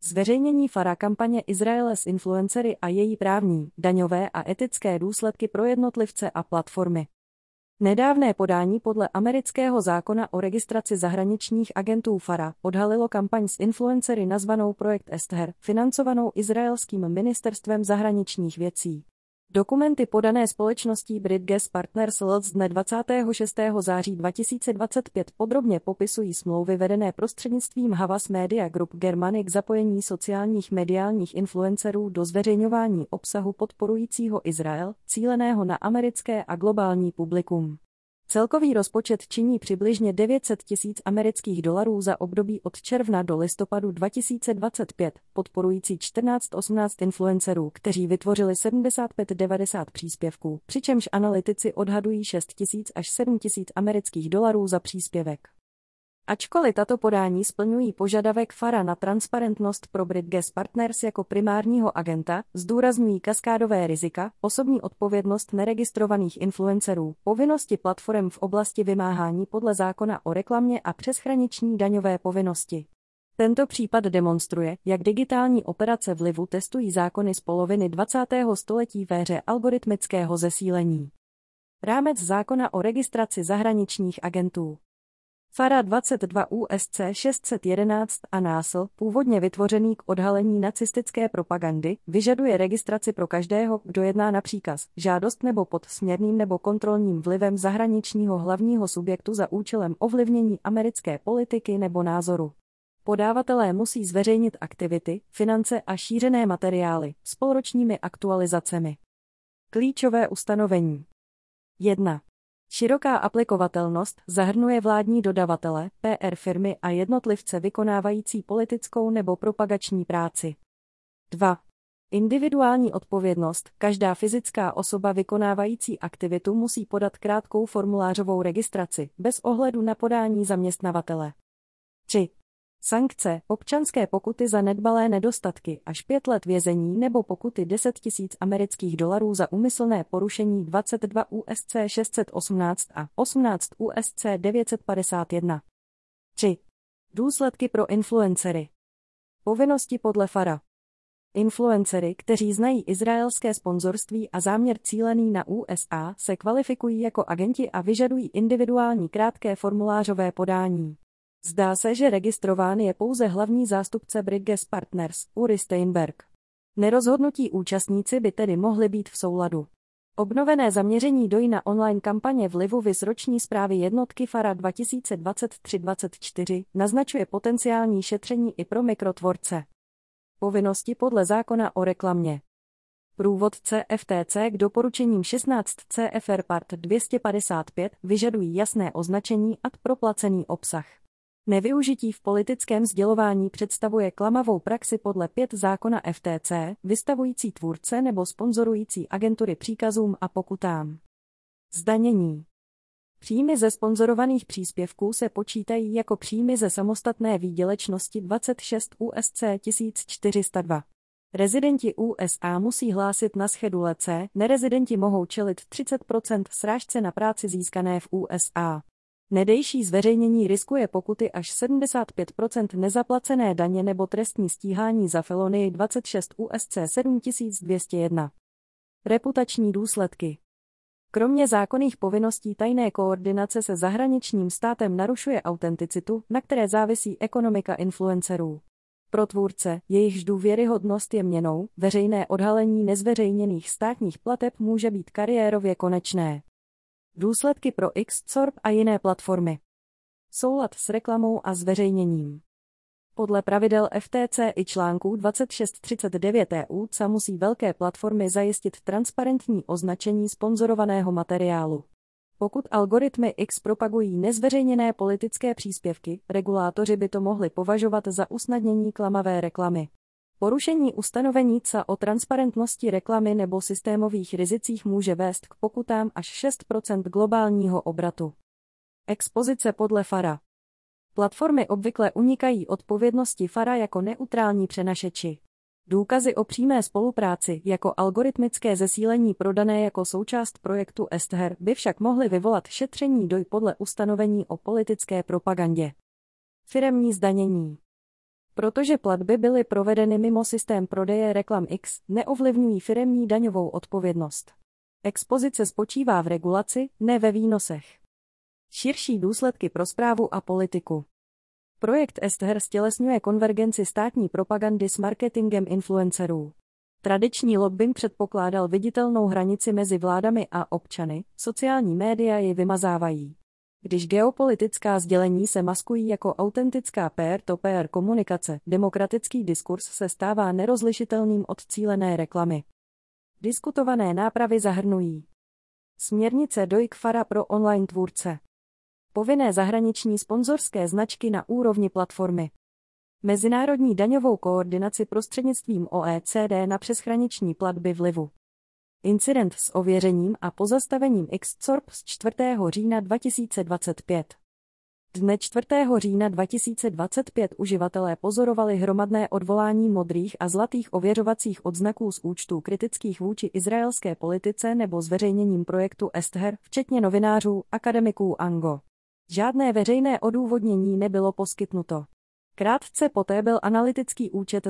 Zveřejnění FARA kampaně Izraele s influencery a její právní, daňové a etické důsledky pro jednotlivce a platformy. Nedávné podání podle amerického zákona o registraci zahraničních agentů FARA odhalilo kampaň s influencery nazvanou Projekt Esther, financovanou izraelským ministerstvem zahraničních věcí. Dokumenty podané společností Bridges Partners LLC dne 26. září 2025 podrobně popisují smlouvy vedené prostřednictvím Havas Media Group Germany k zapojení sociálních mediálních influencerů do zveřejňování obsahu podporujícího Izrael, cíleného na americké a globální publikum. Celkový rozpočet činí přibližně $900,000 za období od června do listopadu 2025, podporující 14-18 influencerů, kteří vytvořili 75-90 příspěvků, přičemž analytici odhadují $6,000 až $7,000 za příspěvek. Ačkoliv tato podání splňují požadavek FARA na transparentnost pro Bridges Partners jako primárního agenta, zdůrazňují kaskádové rizika, osobní odpovědnost neregistrovaných influencerů, povinnosti platform v oblasti vymáhání podle zákona o reklamě a přeshraniční daňové povinnosti. Tento případ demonstruje, jak digitální operace vlivu testují zákony z poloviny 20. století ve hře algoritmického zesílení. Rámec zákona o registraci zahraničních agentů. FARA 22 USC 611 a NASL, původně vytvořený k odhalení nacistické propagandy, vyžaduje registraci pro každého, kdo jedná na příkaz, žádost nebo pod směrným nebo kontrolním vlivem zahraničního hlavního subjektu za účelem ovlivnění americké politiky nebo názoru. Podávatelé musí zveřejnit aktivity, finance a šířené materiály s polročními aktualizacemi. Klíčové ustanovení. 1. Široká aplikovatelnost zahrnuje vládní dodavatele, PR firmy a jednotlivce vykonávající politickou nebo propagační práci. 2. Individuální odpovědnost. Každá fyzická osoba vykonávající aktivitu musí podat krátkou formulářovou registraci, bez ohledu na podání zaměstnavatele. 3. Sankce, občanské pokuty za nedbalé nedostatky až 5 let vězení nebo pokuty $10,000 za úmyslné porušení 22 USC 618 a 18 USC 951. 3. Důsledky pro influencery. Povinnosti podle FARA. Influencery, kteří znají izraelské sponzorství a záměr cílený na USA, se kvalifikují jako agenti a vyžadují individuální krátké formulářové podání. Zdá se, že registrován je pouze hlavní zástupce Bridges Partners, Uri Steinberg. Nerozhodnutí účastníci by tedy mohli být v souladu. Obnovené zaměření DOI na online kampaně vlivu viz roční zprávy jednotky FARA 2023-24 naznačuje potenciální šetření i pro mikrotvorce. Povinnosti podle zákona o reklamě. Průvodce FTC k doporučením 16 CFR Part 255 vyžadují jasné označení ad proplacený obsah. Nevyužití v politickém sdělování představuje klamavou praxi podle 5 zákona FTC, vystavující tvůrce nebo sponzorující agentury příkazům a pokutám. Zdanění. Příjmy ze sponzorovaných příspěvků se počítají jako příjmy ze samostatné výdělečnosti 26 USC 1402. Rezidenti USA musí hlásit na schedule C, nerezidenti mohou čelit 30% srážce na práci získané v USA. Nedejší zveřejnění riskuje pokuty až 75% nezaplacené daně nebo trestní stíhání za felonii 26 USC 7201. Reputační důsledky. Kromě zákonných povinností tajné koordinace se zahraničním státem narušuje autenticitu, na které závisí ekonomika influencerů. Pro tvůrce, jejichž důvěryhodnost je měnou, veřejné odhalení nezveřejněných státních plateb může být kariérově konečné. Důsledky pro Xsorb a jiné platformy. Soulad s reklamou a zveřejněním. Podle pravidel FTC i článků 2639 EU musí velké platformy zajistit transparentní označení sponzorovaného materiálu. Pokud algoritmy X propagují nezveřejněné politické příspěvky, regulátoři by to mohli považovat za usnadnění klamavé reklamy. Porušení ustanovení CA o transparentnosti reklamy nebo systémových rizicích může vést k pokutám až 6% globálního obratu. Expozice podle FARA. Platformy obvykle unikají odpovědnosti FARA jako neutrální přenašeči. Důkazy o přímé spolupráci, jako algoritmické zesílení prodané jako součást projektu Esther, by však mohly vyvolat šetření DOI podle ustanovení o politické propagandě. Firemní zdanění. Protože platby byly provedeny mimo systém prodeje reklam X, neovlivňují firemní daňovou odpovědnost. Expozice spočívá v regulaci, ne ve výnosech. Širší důsledky pro správu a politiku. Projekt Esther stělesňuje konvergenci státní propagandy s marketingem influencerů. Tradiční lobbing předpokládal viditelnou hranici mezi vládami a občany, sociální média ji vymazávají. Když geopolitická sdělení se maskují jako autentická peer-to-peer komunikace, demokratický diskurs se stává nerozlišitelným od cílené reklamy. Diskutované nápravy zahrnují směrnice DOIC-FARA pro online tvůrce, povinné zahraniční sponzorské značky na úrovni platformy, mezinárodní daňovou koordinaci prostřednictvím OECD na přeshraniční platby vlivu. Incident s ověřením a pozastavením Xcorp z 4. října 2025. Dne 4. října 2025 uživatelé pozorovali hromadné odvolání modrých a zlatých ověřovacích odznaků z účtů kritických vůči izraelské politice nebo zveřejněním projektu Esther, včetně novinářů, akademiků Ango. Žádné veřejné odůvodnění nebylo poskytnuto. Krátce poté byl analytický účet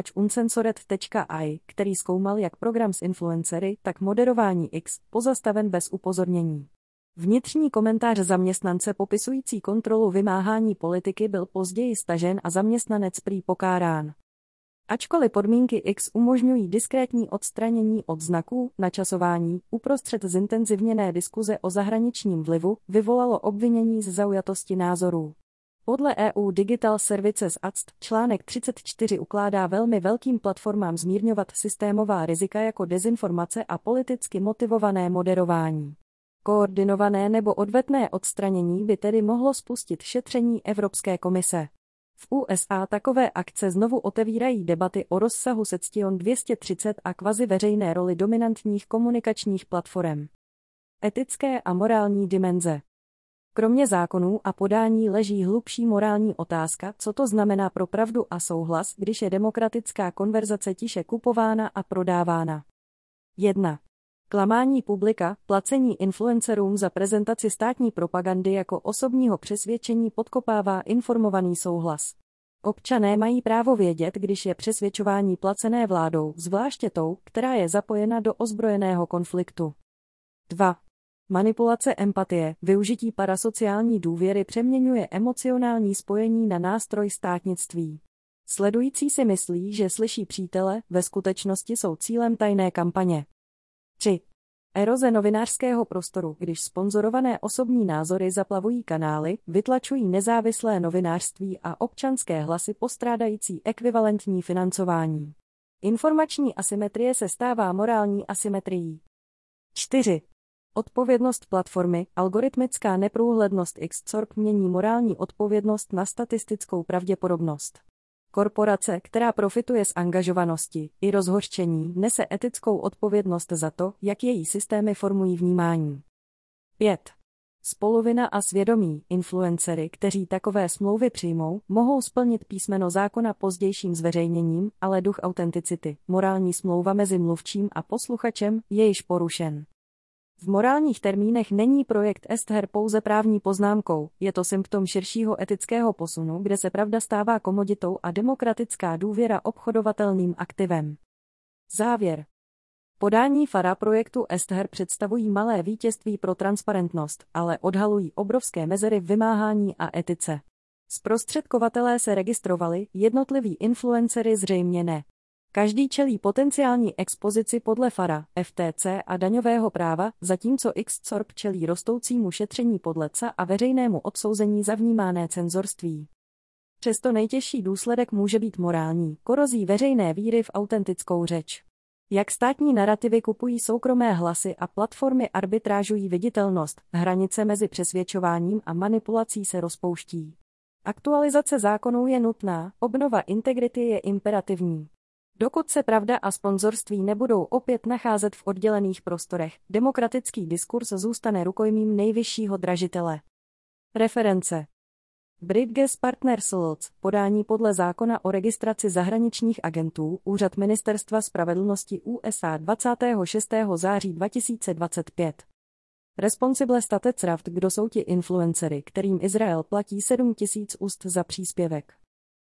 @uncensored.ai, který zkoumal jak program s influencery, tak moderování X, pozastaven bez upozornění. Vnitřní komentář zaměstnance popisující kontrolu vymáhání politiky byl později stažen a zaměstnanec prý pokárán. Ačkoliv podmínky X umožňují diskrétní odstranění odznaků, načasování, uprostřed zintenzivněné diskuze o zahraničním vlivu, vyvolalo obvinění z zaujatosti názorů. Podle EU Digital Services Act článek 34 ukládá velmi velkým platformám zmírňovat systémová rizika jako dezinformace a politicky motivované moderování. Koordinované nebo odvetné odstranění by tedy mohlo spustit šetření Evropské komise. V USA takové akce znovu otevírají debaty o rozsahu Section 230 a kvazi veřejné roli dominantních komunikačních platform. Etické a morální dimenze. Kromě zákonů a podání leží hlubší morální otázka, co to znamená pro pravdu a souhlas, když je demokratická konverzace tiše kupována a prodávána. 1. Klamání publika, placení influencerům za prezentaci státní propagandy jako osobního přesvědčení podkopává informovaný souhlas. Občané mají právo vědět, když je přesvědčování placené vládou, zvláště tou, která je zapojena do ozbrojeného konfliktu. 2. Manipulace empatie, využití parasociální důvěry přeměňuje emocionální spojení na nástroj státnictví. Sledující si myslí, že slyší přítele, ve skutečnosti jsou cílem tajné kampaně. 3. Eroze novinářského prostoru, když sponzorované osobní názory zaplavují kanály, vytlačují nezávislé novinářství a občanské hlasy postrádající ekvivalentní financování. Informační asymetrie se stává morální asymetrií. 4. Odpovědnost platformy, algoritmická neprůhlednost Xcorp mění morální odpovědnost na statistickou pravděpodobnost. Korporace, která profituje z angažovanosti i rozhořčení, nese etickou odpovědnost za to, jak její systémy formují vnímání. 5. Spoluvina a svědomí, influencery, kteří takové smlouvy přijmou, mohou splnit písmeno zákona pozdějším zveřejněním, ale duch autenticity, morální smlouva mezi mluvčím a posluchačem, je již porušen. V morálních termínech není projekt Esther pouze právní poznámkou, je to symptom širšího etického posunu, kde se pravda stává komoditou a demokratická důvěra obchodovatelným aktivem. Závěr. Podání FARA projektu Esther představují malé vítězství pro transparentnost, ale odhalují obrovské mezery v vymáhání a etice. Zprostředkovatelé se registrovali, jednotliví influencery zřejmě ne. Každý čelí potenciální expozici podle FARA, FTC a daňového práva, zatímco Xcorp čelí rostoucímu šetření podle CA a veřejnému odsouzení za vnímané cenzorství. Přesto nejtěžší důsledek může být morální, korozí veřejné víry v autentickou řeč. Jak státní narativy kupují soukromé hlasy a platformy arbitrážují viditelnost, hranice mezi přesvědčováním a manipulací se rozpouští. Aktualizace zákonů je nutná, obnova integrity je imperativní. Dokud se pravda a sponzorství nebudou opět nacházet v oddělených prostorech, demokratický diskurs zůstane rukojmím nejvyššího dražitele. Reference. Bridges Partners LLC, podání podle zákona o registraci zahraničních agentů, Úřad Ministerstva spravedlnosti USA 26. září 2025. Responsible Statecraft, kdo jsou ti influencery, kterým Izrael platí $7 000 za příspěvek.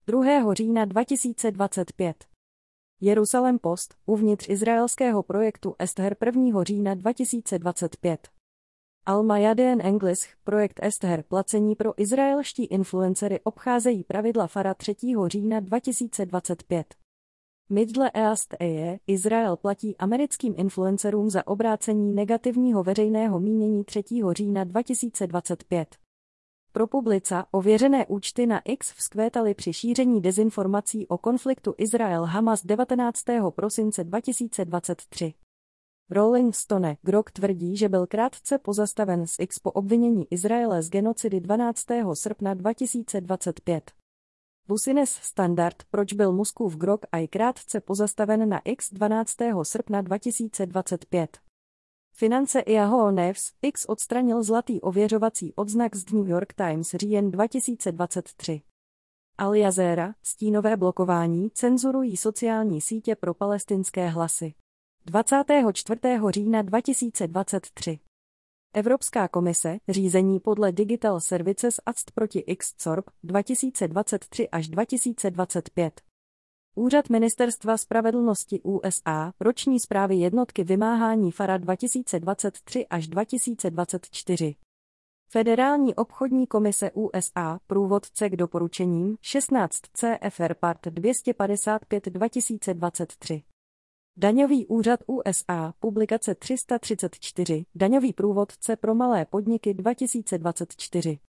2. října 2025. Jerusalem Post, uvnitř izraelského projektu Esther 1. října 2025. Al-Mayadeen English, projekt Esther, placení pro izraelští influencery obcházejí pravidla Fara 3. října 2025. Middle East EE, Izrael platí americkým influencerům za obrácení negativního veřejného mínění 3. října 2025. Pro Publica, ověřené účty na X vzkvétaly při šíření dezinformací o konfliktu Izrael-Hamas 19. prosince 2023. Rolling Stone, Grok tvrdí, že byl krátce pozastaven z X po obvinění Izraele z genocidy 12. srpna 2025. Business Standard, proč byl Muskův Grok aj krátce pozastaven na X 12. srpna 2025. Finance i Yahoo News, X odstranil zlatý ověřovací odznak z New York Times říjen 2023. Al Jazeera, stínové blokování, cenzurují sociální sítě pro palestinské hlasy. 24. října 2023. Evropská komise, řízení podle Digital Services Act proti X-Corp, 2023 až 2025. Úřad Ministerstva spravedlnosti USA, roční zprávy jednotky vymáhání Fara 2023 až 2024. Federální obchodní komise USA, průvodce k doporučením, 16 CFR Part 255 2023. Daňový úřad USA, publikace 334, daňový průvodce pro malé podniky 2024.